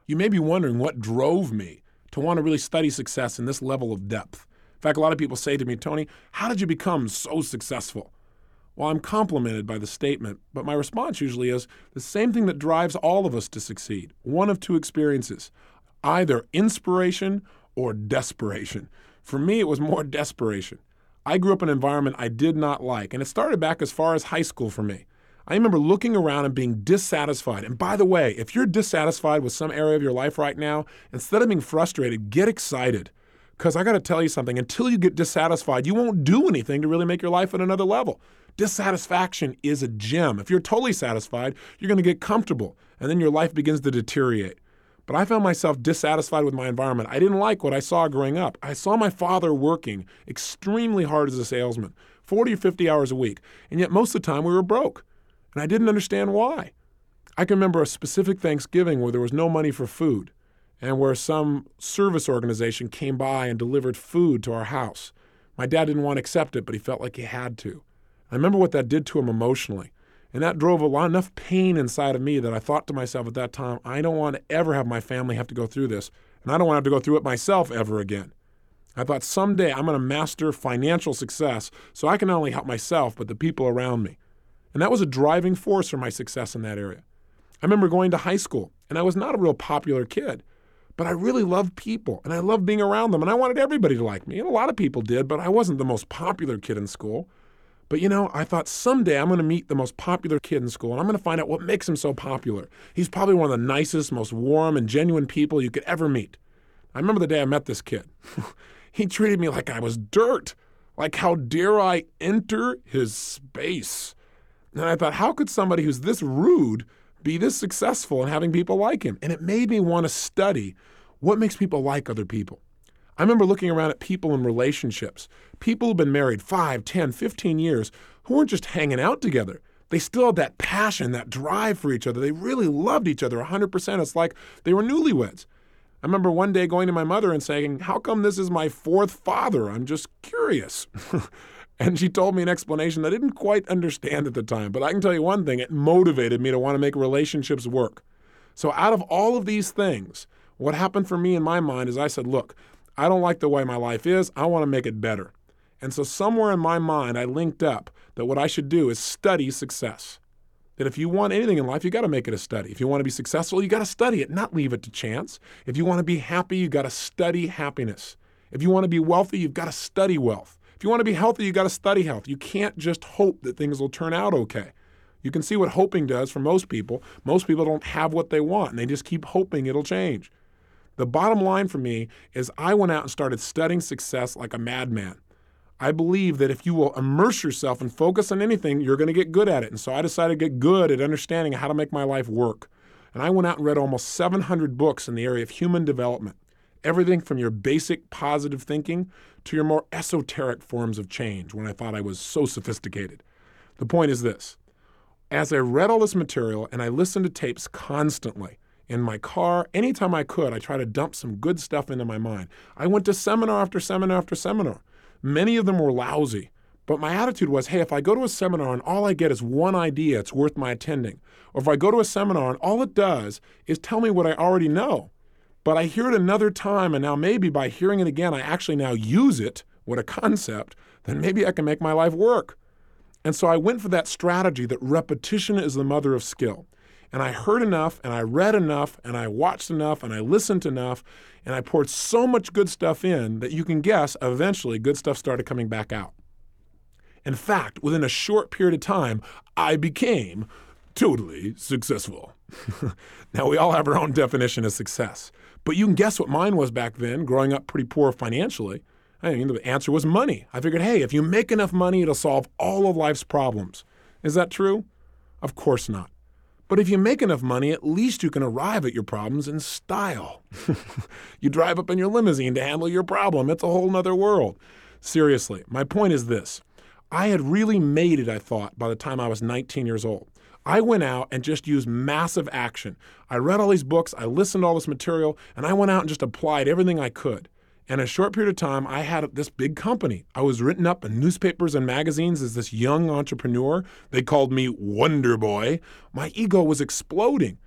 You may be wondering what drove me to want to really study success in this level of depth. In fact, a lot of people say to me, Tony, how did you become so successful? Well, I'm complimented by the statement, but my response usually is the same thing that drives all of us to succeed. One of two experiences, either inspiration or desperation. For me, it was more desperation. I grew up in an environment I did not like, and it started back as far as high school for me. I remember looking around and being dissatisfied. And by the way, if you're dissatisfied with some area of your life right now, instead of being frustrated, get excited. Because I got to tell you something, until you get dissatisfied, you won't do anything to really make your life at another level. Dissatisfaction is a gem. If you're totally satisfied, you're going to get comfortable, and then your life begins to deteriorate. But I found myself dissatisfied with my environment. I didn't like what I saw growing up. I saw my father working extremely hard as a salesman, 40 or 50 hours a week, and yet most of the time we were broke, and I didn't understand why. I can remember a specific Thanksgiving where there was no money for food, and where some service organization came by and delivered food to our house. My dad didn't want to accept it, but he felt like he had to. I remember what that did to him emotionally. And that drove enough pain inside of me that I thought to myself at that time, I don't want to ever have my family have to go through this. And I don't want to have to go through it myself ever again. I thought someday I'm going to master financial success so I can not only help myself, but the people around me. And that was a driving force for my success in that area. I remember going to high school, and I was not a real popular kid. But I really loved people, and I loved being around them, and I wanted everybody to like me. And a lot of people did, but I wasn't the most popular kid in school. But I thought someday I'm going to meet the most popular kid in school, and I'm going to find out what makes him so popular. He's probably one of the nicest, most warm and genuine people you could ever meet. I remember the day I met this kid. He treated me like I was dirt. Like, how dare I enter his space? And I thought, how could somebody who's this rude be this successful and having people like him? And it made me want to study what makes people like other people. I remember looking around at people in relationships, people who've been married 5, 10, 15 years, who weren't just hanging out together. They still had that passion, that drive for each other. They really loved each other 100%. It's like they were newlyweds. I remember one day going to my mother and saying, how come this is my fourth father? I'm just curious. And she told me an explanation I didn't quite understand at the time. But I can tell you one thing, it motivated me to want to make relationships work. So out of all of these things, what happened for me in my mind is I said, look, I don't like the way my life is. I want to make it better. And so somewhere in my mind, I linked up that what I should do is study success. That if you want anything in life, you got to make it a study. If you want to be successful, you got to study it, not leave it to chance. If you want to be happy, you got to study happiness. If you want to be wealthy, you've got to study wealth. If you want to be healthy, you got to study health. You can't just hope that things will turn out okay. You can see what hoping does for most people. Most people don't have what they want, and they just keep hoping it'll change. The bottom line for me is I went out and started studying success like a madman. I believe that if you will immerse yourself and focus on anything, you're going to get good at it. And so I decided to get good at understanding how to make my life work. And I went out and read almost 700 books in the area of human development. Everything from your basic positive thinking to your more esoteric forms of change when I thought I was so sophisticated. The point is this. As I read all this material and I listened to tapes constantly, in my car, anytime I could, I tried to dump some good stuff into my mind. I went to seminar after seminar after seminar. Many of them were lousy, but my attitude was, hey, if I go to a seminar and all I get is one idea, it's worth my attending. Or if I go to a seminar and all it does is tell me what I already know, but I hear it another time and now maybe by hearing it again, I actually now use it, what a concept, then maybe I can make my life work. And so I went for that strategy that repetition is the mother of skill. And I heard enough, and I read enough, and I watched enough, and I listened enough, and I poured so much good stuff in that you can guess eventually good stuff started coming back out. In fact, within a short period of time, I became totally successful. Now, we all have our own definition of success, but you can guess what mine was back then, growing up pretty poor financially. The answer was money. I figured, hey, if you make enough money, it'll solve all of life's problems. Is that true? Of course not. But if you make enough money, at least you can arrive at your problems in style. You drive up in your limousine to handle your problem. It's a whole nother world. Seriously, my point is this. I had really made it, I thought, by the time I was 19 years old. I went out and just used massive action. I read all these books, I listened to all this material, and I went out and just applied everything I could. And in a short period of time, I had this big company. I was written up in newspapers and magazines as this young entrepreneur. They called me Wonder Boy. My ego was exploding.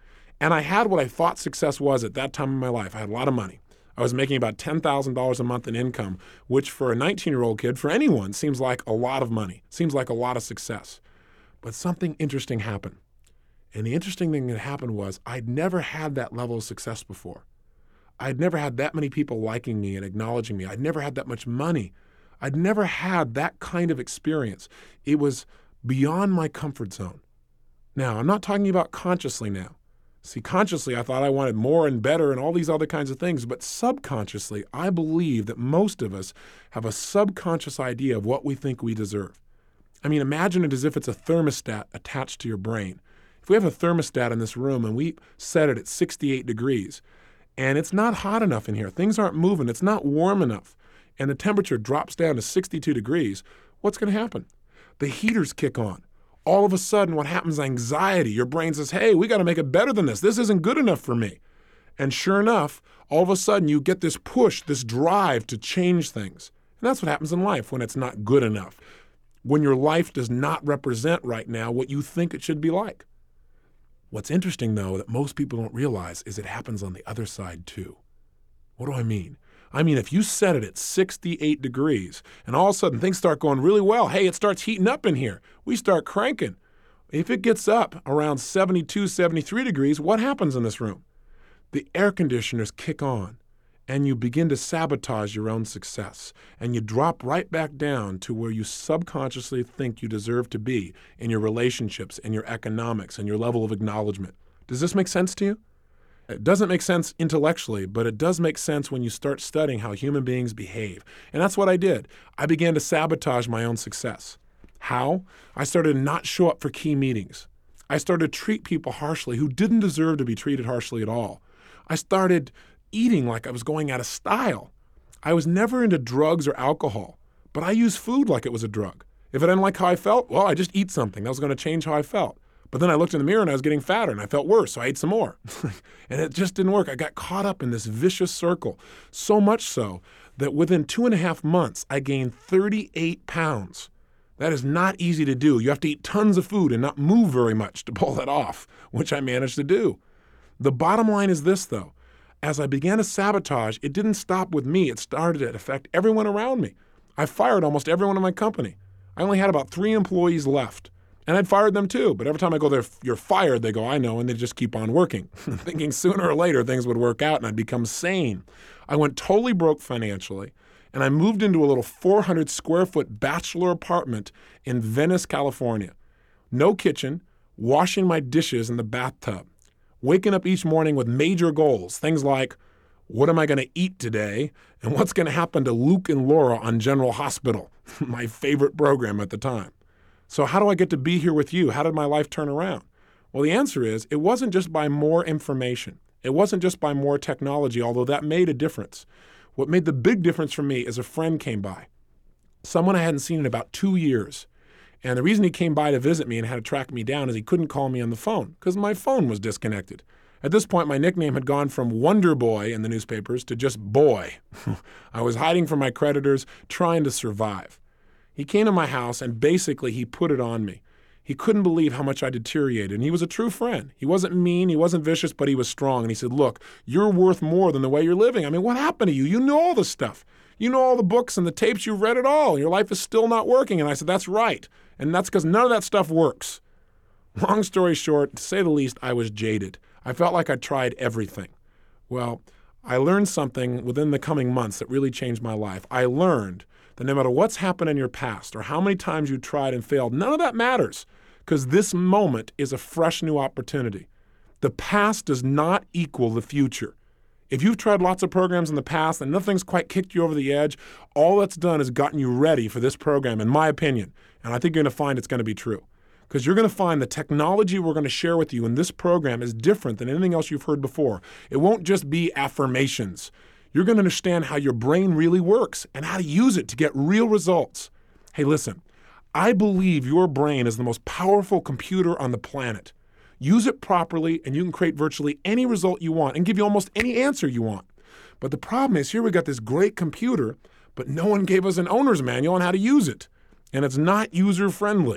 And I had what I thought success was at that time in my life. I had a lot of money. I was making about $10,000 a month in income, which for a 19-year-old kid, for anyone, seems like a lot of money, seems like a lot of success. But something interesting happened. And the interesting thing that happened was I'd never had that level of success before. I'd never had that many people liking me and acknowledging me. I'd never had that much money. I'd never had that kind of experience. It was beyond my comfort zone. Now, I'm not talking about consciously now. See, consciously, I thought I wanted more and better and all these other kinds of things, but subconsciously, I believe that most of us have a subconscious idea of what we think we deserve. I mean, imagine it as if it's a thermostat attached to your brain. If we have a thermostat in this room and we set it at 68 degrees, and it's not hot enough in here, things aren't moving, it's not warm enough, and the temperature drops down to 62 degrees, what's going to happen? The heaters kick on. All of a sudden, what happens is anxiety. Your brain says, hey, we got to make it better than this. This isn't good enough for me. And sure enough, all of a sudden, you get this push, this drive to change things. And that's what happens in life when it's not good enough, when your life does not represent right now what you think it should be like. What's interesting, though, that most people don't realize is it happens on the other side, too. What do I mean? I mean, if you set it at 68 degrees and all of a sudden things start going really well, hey, it starts heating up in here. We start cranking. If it gets up around 72, 73 degrees, what happens in this room? The air conditioners kick on and you begin to sabotage your own success. And you drop right back down to where you subconsciously think you deserve to be in your relationships and your economics and your level of acknowledgement. Does this make sense to you? It doesn't make sense intellectually, but it does make sense when you start studying how human beings behave. And that's what I did. I began to sabotage my own success. How? I started to not show up for key meetings. I started to treat people harshly who didn't deserve to be treated harshly at all. I started eating like I was going out of style. I was never into drugs or alcohol, but I used food like it was a drug. If I didn't like how I felt, well, I just eat something. That was going to change how I felt. But then I looked in the mirror and I was getting fatter and I felt worse, so I ate some more. And it just didn't work. I got caught up in this vicious circle, so much so that within 2.5 months, I gained 38 pounds. That is not easy to do. You have to eat tons of food and not move very much to pull that off, which I managed to do. The bottom line is this, though. As I began to sabotage, it didn't stop with me. It started to affect everyone around me. I fired almost everyone in my company. I only had about 3 employees left. And I'd fired them too, but every time I go there, you're fired, they go, I know, and they just keep on working, thinking sooner or later things would work out and I'd become sane. I went totally broke financially, and I moved into a little 400 square foot bachelor apartment in Venice, California. No kitchen, washing my dishes in the bathtub, waking up each morning with major goals, things like, what am I going to eat today, and what's going to happen to Luke and Laura on General Hospital, my favorite program at the time. So how do I get to be here with you? How did my life turn around? Well, the answer is it wasn't just by more information. It wasn't just by more technology, although that made a difference. What made the big difference for me is a friend came by, someone I hadn't seen in about 2 years. And the reason he came by to visit me and had to track me down is he couldn't call me on the phone because my phone was disconnected. At this point, my nickname had gone from Wonder Boy in the newspapers to just Boy. I was hiding from my creditors, trying to survive. He came to my house and basically he put it on me. He couldn't believe how much I deteriorated, and he was a true friend. He wasn't mean, he wasn't vicious, but he was strong. And he said, look, you're worth more than the way you're living. I mean, what happened to you? You know all this stuff. You know all the books and the tapes, you've read it all. Your life is still not working. And I said, that's right. And that's because none of that stuff works. Long story short, to say the least, I was jaded. I felt like I'd tried everything. Well, I learned something within the coming months that really changed my life. I learned that no matter what's happened in your past or how many times you tried and failed, none of that matters because this moment is a fresh new opportunity. The past does not equal the future. If you've tried lots of programs in the past and nothing's quite kicked you over the edge, all that's done is gotten you ready for this program, in my opinion. And I think you're going to find it's going to be true. Because you're going to find the technology we're going to share with you in this program is different than anything else you've heard before. It won't just be affirmations. You're going to understand how your brain really works and how to use it to get real results. Hey, listen, I believe your brain is the most powerful computer on the planet. Use it properly and you can create virtually any result you want and give you almost any answer you want. But the problem is here we got this great computer, but no one gave us an owner's manual on how to use it. And it's not user-friendly.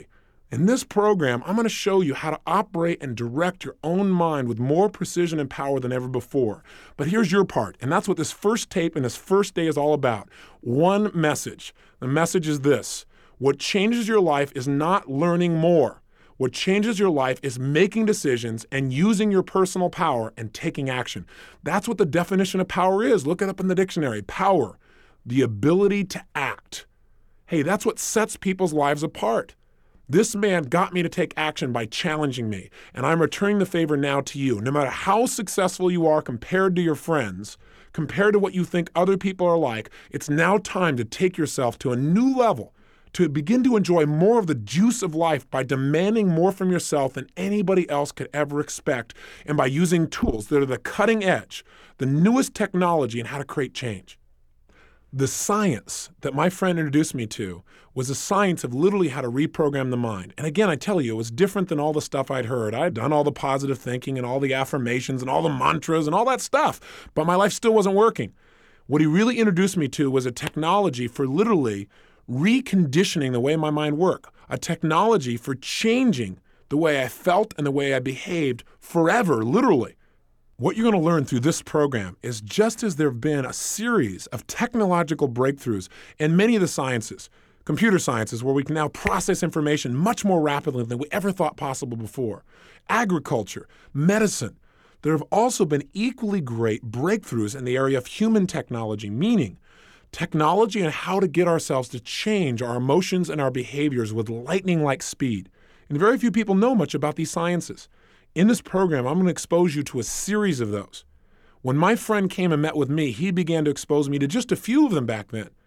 In this program, I'm going to show you how to operate and direct your own mind with more precision and power than ever before. But here's your part, and that's what this first tape and this first day is all about. One message. The message is this: what changes your life is not learning more. What changes your life is making decisions and using your personal power and taking action. That's what the definition of power is. Look it up in the dictionary. Power, the ability to act. Hey, that's what sets people's lives apart. This man got me to take action by challenging me, and I'm returning the favor now to you. No matter how successful you are compared to your friends, compared to what you think other people are like, it's now time to take yourself to a new level, to begin to enjoy more of the juice of life by demanding more from yourself than anybody else could ever expect, and by using tools that are the cutting edge, the newest technology in how to create change. The science that my friend introduced me to was the science of literally how to reprogram the mind. And again, I tell you, it was different than all the stuff I'd heard. I had done all the positive thinking and all the affirmations and all the mantras and all that stuff, but my life still wasn't working. What he really introduced me to was a technology for literally reconditioning the way my mind worked, a technology for changing the way I felt and the way I behaved forever, literally. What you're going to learn through this program is just as there have been a series of technological breakthroughs in many of the sciences, computer sciences, where we can now process information much more rapidly than we ever thought possible before, agriculture, medicine, there have also been equally great breakthroughs in the area of human technology, meaning technology and how to get ourselves to change our emotions and our behaviors with lightning-like speed. And very few people know much about these sciences. In this program, I'm going to expose you to a series of those. When my friend came and met with me, he began to expose me to just a few of them back then.